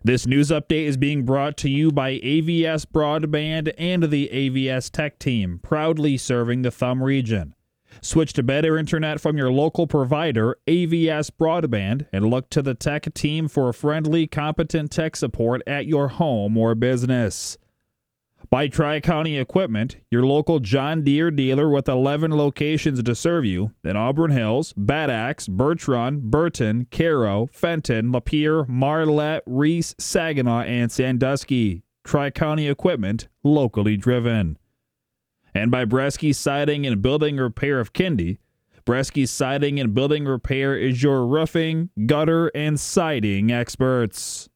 This news update is being brought to you by AVS Broadband and the AVS Tech Team, proudly serving the Thumb region. Switch to better internet from your local provider, AVS Broadband, and look to the Tech Team for friendly, competent tech support at your home or business. By Tri-County Equipment, your local John Deere dealer with 11 locations to serve you in Auburn Hills, Bad Axe, Birch Run, Burton, Caro, Fenton, Lapeer, Marlette, Reese, Saginaw, and Sandusky. Tri-County Equipment, locally driven. And by Bresky Siding and Building Repair of Kindy. Bresky Siding and Building Repair is your roofing, gutter, and siding experts.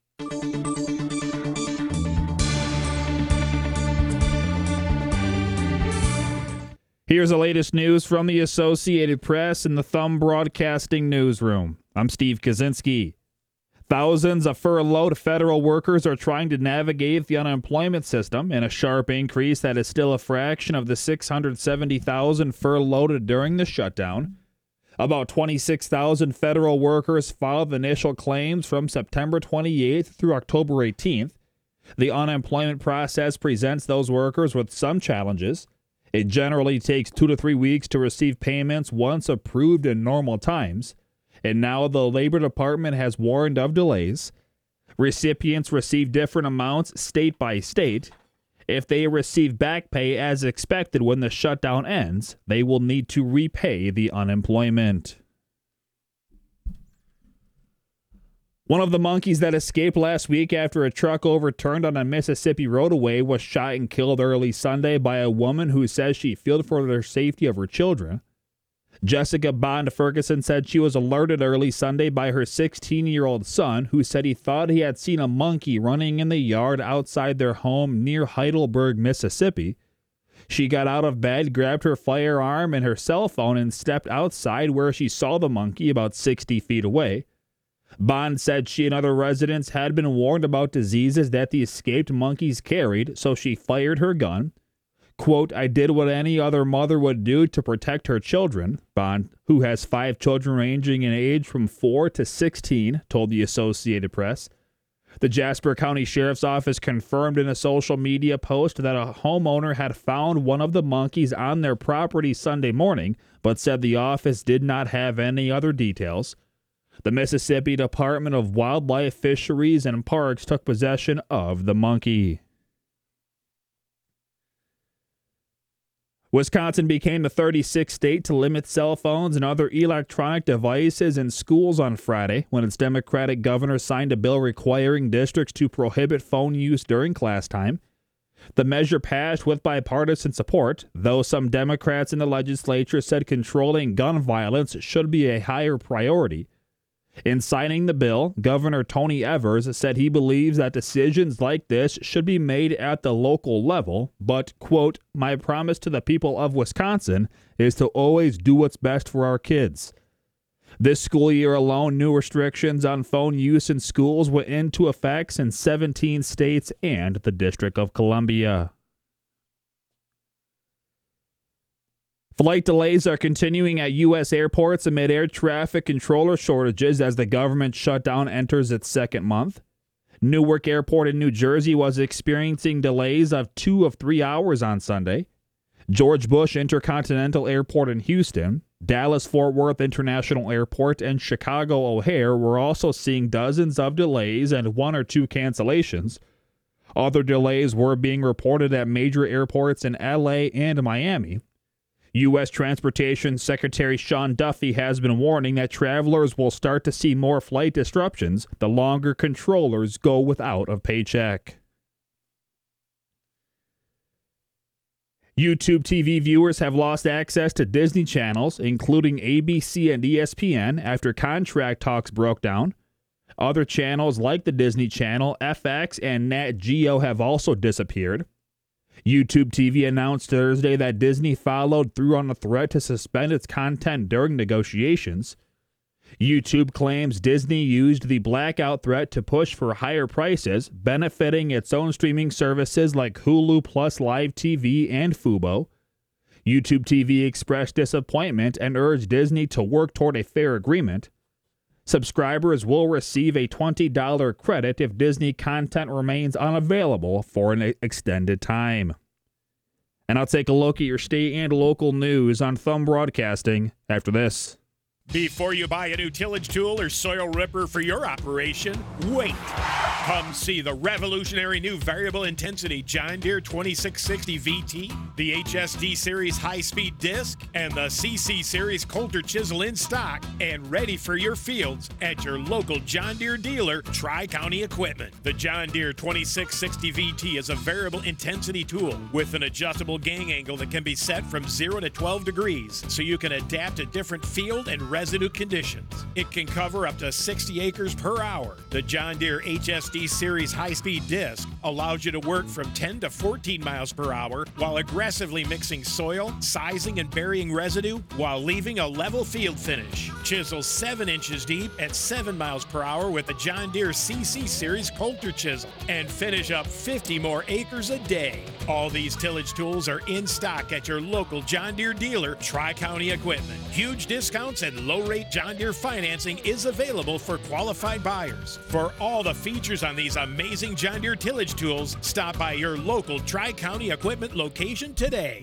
Here's the latest news from the Associated Press and the Thumb Broadcasting Newsroom. I'm Steve Kaczynski. Thousands of furloughed federal workers are trying to navigate the unemployment system in a sharp increase that is still a fraction of the 670,000 furloughed during the shutdown. About 26,000 federal workers filed initial claims from September 28th through October 18th. The unemployment process presents those workers with some challenges. It generally takes 2 to 3 weeks to receive payments once approved in normal times, and now the Labor Department has warned of delays. Recipients receive different amounts state by state. If they receive back pay as expected when the shutdown ends, they will need to repay the unemployment. One of the monkeys that escaped last week after a truck overturned on a Mississippi roadway was shot and killed early Sunday by a woman who says she feared for the safety of her children. Jessica Bond Ferguson said she was alerted early Sunday by her 16-year-old son, who said he thought he had seen a monkey running in the yard outside their home near Heidelberg, Mississippi. She got out of bed, grabbed her firearm and her cell phone, and stepped outside where she saw the monkey about 60 feet away. Bond said she and other residents had been warned about diseases that the escaped monkeys carried, so she fired her gun. Quote, "I did what any other mother would do to protect her children," Bond, who has 5 children ranging in age from 4 to 16, told the Associated Press. The Jasper County Sheriff's Office confirmed in a social media post that a homeowner had found one of the monkeys on their property Sunday morning, but said the office did not have any other details. The Mississippi Department of Wildlife, Fisheries, and Parks took possession of the monkey. Wisconsin became the 36th state to limit cell phones and other electronic devices in schools on Friday when its Democratic governor signed a bill requiring districts to prohibit phone use during class time. The measure passed with bipartisan support, though some Democrats in the legislature said controlling gun violence should be a higher priority. In signing the bill, Governor Tony Evers said he believes that decisions like this should be made at the local level, but, quote, "My promise to the people of Wisconsin is to always do what's best for our kids." This school year alone, new restrictions on phone use in schools went into effect in 17 states and the District of Columbia. Flight delays are continuing at U.S. airports amid air traffic controller shortages as the government shutdown enters its second month. Newark Airport in New Jersey was experiencing delays of 2 of 3 hours on Sunday. George Bush Intercontinental Airport in Houston, Dallas-Fort Worth International Airport, and Chicago O'Hare were also seeing dozens of delays and 1 or 2 cancellations. Other delays were being reported at major airports in L.A. and Miami. U.S. Transportation Secretary Sean Duffy has been warning that travelers will start to see more flight disruptions the longer controllers go without a paycheck. YouTube TV viewers have lost access to Disney channels, including ABC and ESPN, after contract talks broke down. Other channels like the Disney Channel, FX, and Nat Geo have also disappeared. YouTube TV announced Thursday that Disney followed through on a threat to suspend its content during negotiations. YouTube claims Disney used the blackout threat to push for higher prices, benefiting its own streaming services like Hulu Plus Live TV and Fubo. YouTube TV expressed disappointment and urged Disney to work toward a fair agreement. Subscribers will receive a $20 credit if Disney content remains unavailable for an extended time. And I'll take a look at your state and local news on Thumb Broadcasting after this. Before you buy a new tillage tool or soil ripper for your operation, wait. Come see the revolutionary new variable intensity John Deere 2660 VT, the HSD Series high-speed disc, and the CC Series Coulter chisel in stock and ready for your fields at your local John Deere dealer, Tri-County Equipment. The John Deere 2660 VT is a variable intensity tool with an adjustable gang angle that can be set from 0 to 12 degrees so you can adapt to different field and residue conditions. It can cover up to 60 acres per hour. The John Deere HSD Series high-speed disc allows you to work from 10 to 14 miles per hour while aggressively mixing soil, sizing, and burying residue while leaving a level field finish. Chisel 7 inches deep at 7 miles per hour with the John Deere CC Series Coulter chisel and finish up 50 more acres a day. All these tillage tools are in stock at your local John Deere dealer, Tri-County Equipment. Huge discounts and low-rate John Deere financing is available for qualified buyers. For all the features on these amazing John Deere tillage tools, stop by your local Tri-County Equipment location today.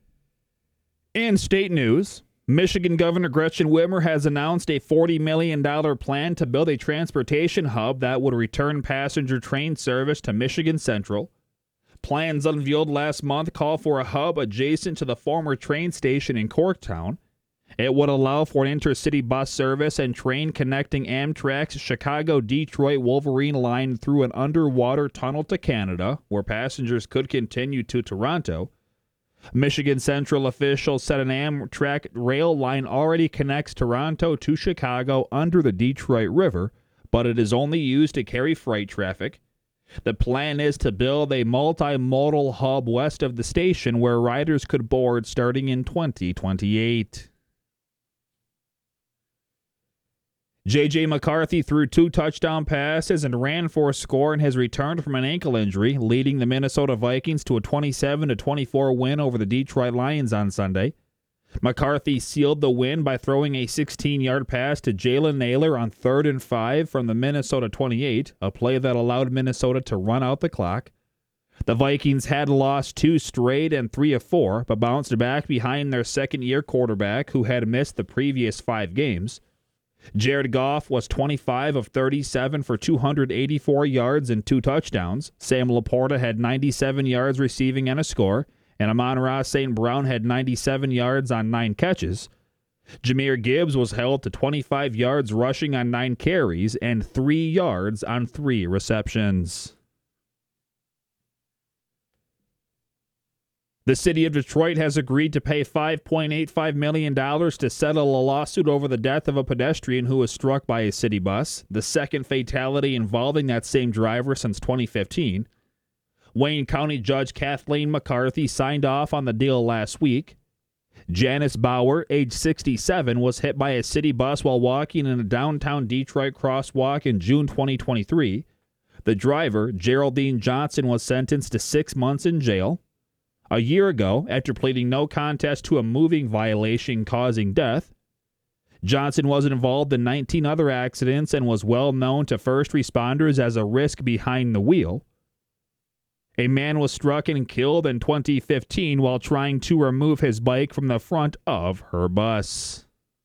In state news, Michigan Governor Gretchen Whitmer has announced a $40 million plan to build a transportation hub that would return passenger train service to Michigan Central. Plans unveiled last month call for a hub adjacent to the former train station in Corktown. It would allow for an intercity bus service and train connecting Amtrak's Chicago-Detroit Wolverine line through an underwater tunnel to Canada, where passengers could continue to Toronto. Michigan Central officials said an Amtrak rail line already connects Toronto to Chicago under the Detroit River, but it is only used to carry freight traffic. The plan is to build a multimodal hub west of the station where riders could board starting in 2028. J.J. McCarthy threw 2 touchdown passes and ran for a score and has returned from an ankle injury, leading the Minnesota Vikings to a 27-24 win over the Detroit Lions on Sunday. McCarthy sealed the win by throwing a 16-yard pass to Jalen Naylor on 3rd and 5 from the Minnesota 28, a play that allowed Minnesota to run out the clock. The Vikings had lost 2 straight and 3 of 4, but bounced back behind their second-year quarterback who had missed the previous 5 games. Jared Goff was 25 of 37 for 284 yards and 2 touchdowns. Sam Laporta had 97 yards receiving and a score, and Amon-Ra St. Brown had 97 yards on 9 catches. Jahmyr Gibbs was held to 25 yards rushing on 9 carries and 3 yards on 3 receptions. The city of Detroit has agreed to pay $5.85 million to settle a lawsuit over the death of a pedestrian who was struck by a city bus, the second fatality involving that same driver since 2015. Wayne County Judge Kathleen McCarthy signed off on the deal last week. Janice Bauer, age 67, was hit by a city bus while walking in a downtown Detroit crosswalk in June 2023. The driver, Geraldine Johnson, was sentenced to 6 months in jail. A year ago, after pleading no contest to a moving violation causing death, Johnson was involved in 19 other accidents and was well known to first responders as a risk behind the wheel. A man was struck and killed in 2015 while trying to remove his bike from the front of her bus.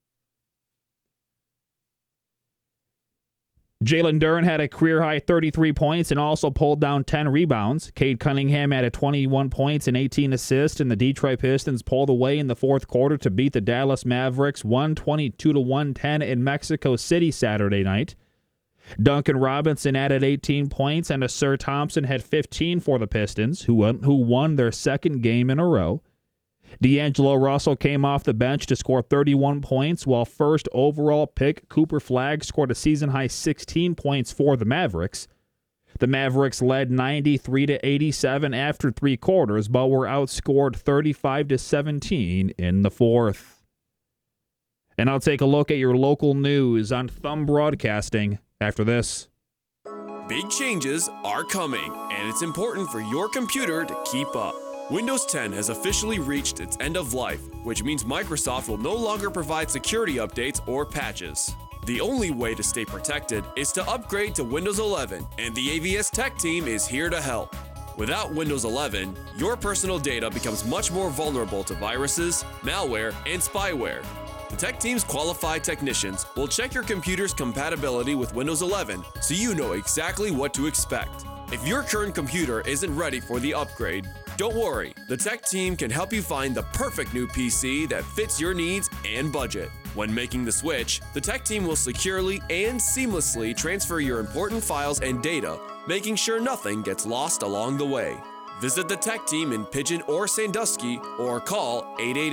Jalen Duren had a career-high 33 points and also pulled down 10 rebounds. Cade Cunningham added 21 points and 18 assists, and the Detroit Pistons pulled away in the fourth quarter to beat the Dallas Mavericks 122-110 in Mexico City Saturday night. Duncan Robinson added 18 points, and Asir Thompson had 15 for the Pistons, who won their second game in a row. D'Angelo Russell came off the bench to score 31 points, while first overall pick Cooper Flagg scored a season-high 16 points for the Mavericks. The Mavericks led 93-87 after 3 quarters, but were outscored 35-17 in the fourth. And I'll take a look at your local news on Thumb Broadcasting after this. Big changes are coming, and it's important for your computer to keep up. Windows 10 has officially reached its end of life, which means Microsoft will no longer provide security updates or patches. The only way to stay protected is to upgrade to Windows 11, and the AVS Tech Team is here to help. Without Windows 11, your personal data becomes much more vulnerable to viruses, malware, and spyware. The Tech Team's qualified technicians will check your computer's compatibility with Windows 11 so you know exactly what to expect. If your current computer isn't ready for the upgrade, don't worry. The Tech Team can help you find the perfect new PC that fits your needs and budget. When making the switch, the Tech Team will securely and seamlessly transfer your important files and data, making sure nothing gets lost along the way. Visit the Tech Team in Pigeon or Sandusky or call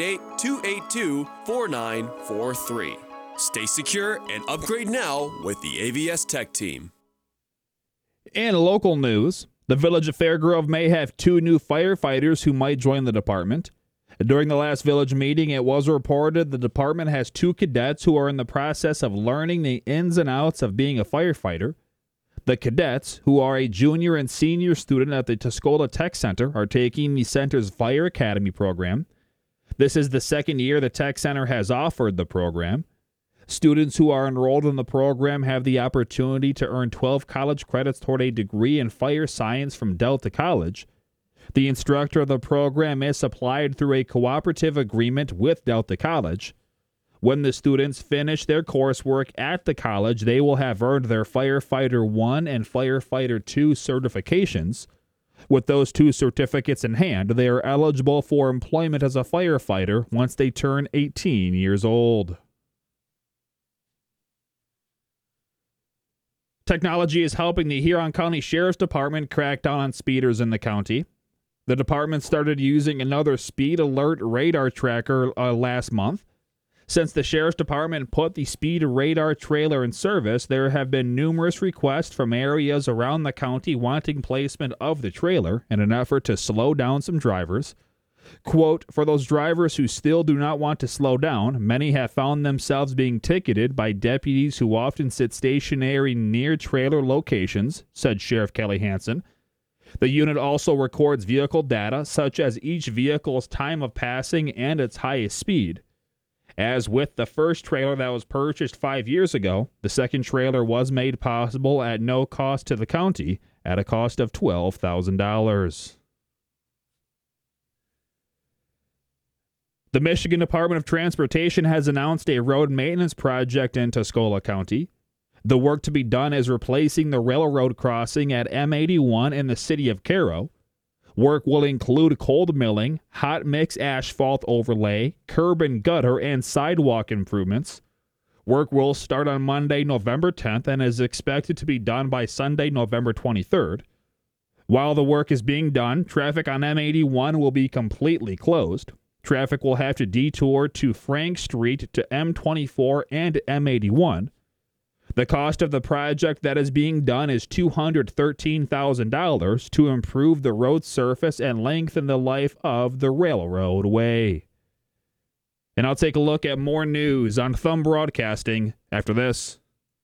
888-282-4943. Stay secure and upgrade now with the AVS Tech Team. In local news, the Village of Fairgrove may have 2 new firefighters who might join the department. During the last village meeting, it was reported the department has 2 cadets who are in the process of learning the ins and outs of being a firefighter. The cadets, who are a junior and senior student at the Tuscola Tech Center, are taking the center's Fire Academy program. This is the 2nd year the Tech Center has offered the program. Students who are enrolled in the program have the opportunity to earn 12 college credits toward a degree in fire science from Delta College. The instructor of the program is supplied through a cooperative agreement with Delta College. When the students finish their coursework at the college, they will have earned their Firefighter 1 and Firefighter 2 certifications. With those 2 certificates in hand, they are eligible for employment as a firefighter once they turn 18 years old. Technology is helping the Huron County Sheriff's Department crack down on speeders in the county. The department started using another speed alert radar tracker last month. Since the Sheriff's Department put the speed radar trailer in service, there have been numerous requests from areas around the county wanting placement of the trailer in an effort to slow down some drivers. Quote, for those drivers who still do not want to slow down, many have found themselves being ticketed by deputies who often sit stationary near trailer locations, said Sheriff Kelly Hansen. The unit also records vehicle data, such as each vehicle's time of passing and its highest speed. As with the first trailer that was purchased 5 years ago, the second trailer was made possible at no cost to the county, at a cost of $12,000. The Michigan Department of Transportation has announced a road maintenance project in Tuscola County. The work to be done is replacing the railroad crossing at M81 in the city of Cairo. Work will include cold milling, hot mix asphalt overlay, curb and gutter, and sidewalk improvements. Work will start on Monday, November 10th, and is expected to be done by Sunday, November 23rd. While the work is being done, traffic on M81 will be completely closed. Traffic will have to detour to Frank Street to M24 and M81. The cost of the project that is being done is $213,000 to improve the road surface and lengthen the life of the railroad way. And I'll take a look at more news on Thumb Broadcasting after this.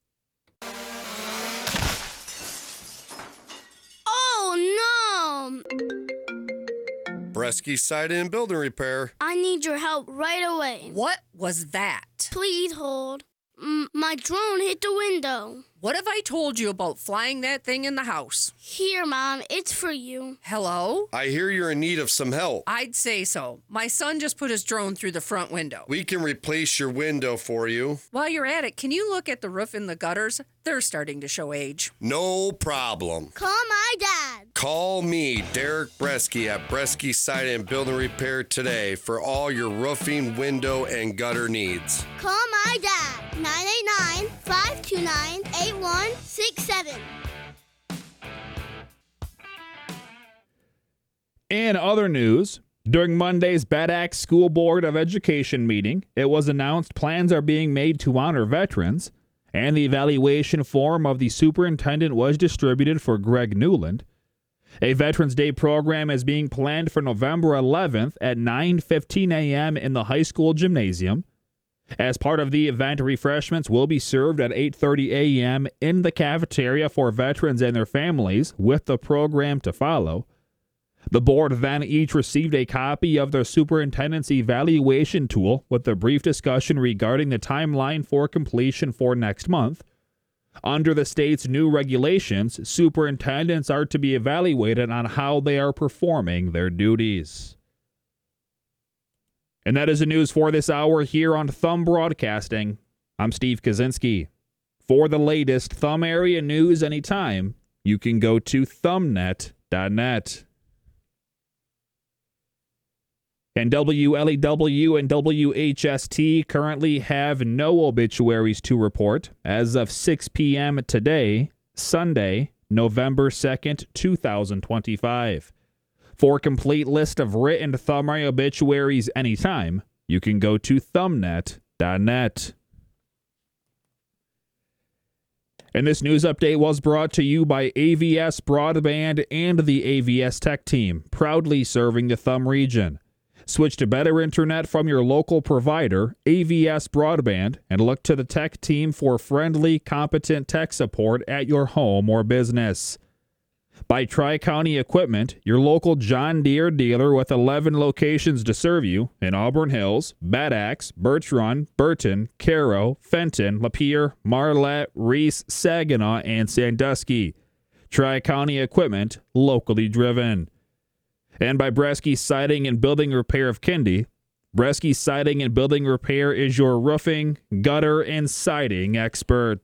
Oh, no! Bresky Siding and Building Repair. I need your help right away. What was that? Please hold. My drone hit the window. What have I told you about flying that thing in the house? Here, Mom. It's for you. Hello? I hear you're in need of some help. I'd say so. My son just put his drone through the front window. We can replace your window for you. While you're at it, can you look at the roof and the gutters? They're starting to show age. No problem. Call my dad. Call me, Derek Bresky, at Bresky Siding and Building Repair today for all your roofing, window, and gutter needs. Call my dad. 989-529-8167. In other news, during Monday's Bad Axe School Board of Education meeting, it was announced plans are being made to honor veterans, and the evaluation form of the superintendent was distributed for Greg Newland. A Veterans Day program is being planned for November 11th at 9:15 a.m. in the high school gymnasium. As part of the event, refreshments will be served at 8:30 a.m. in the cafeteria for veterans and their families, with the program to follow. The board then each received a copy of the superintendent's evaluation tool with a brief discussion regarding the timeline for completion for next month. Under the state's new regulations, superintendents are to be evaluated on how they are performing their duties. And that is the news for this hour here on Thumb Broadcasting. I'm Steve Kaczynski. For the latest Thumb area news anytime, you can go to thumbnet.net. And WLEW and WHST currently have no obituaries to report as of 6 p.m. today, Sunday, November 2nd, 2025. For a complete list of written Thumb area obituaries anytime, you can go to thumbnet.net. And this news update was brought to you by AVS Broadband and the AVS Tech Team, proudly serving the Thumb region. Switch to better internet from your local provider, AVS Broadband, and look to the Tech Team for friendly, competent tech support at your home or business. By Tri-County Equipment, your local John Deere dealer with 11 locations to serve you in Auburn Hills, Bad Axe, Birch Run, Burton, Caro, Fenton, Lapeer, Marlette, Reese, Saginaw, and Sandusky. Tri-County Equipment, locally driven. And by Bresky Siding and Building Repair of Kendi. Bresky Siding and Building Repair is your roofing, gutter, and siding expert.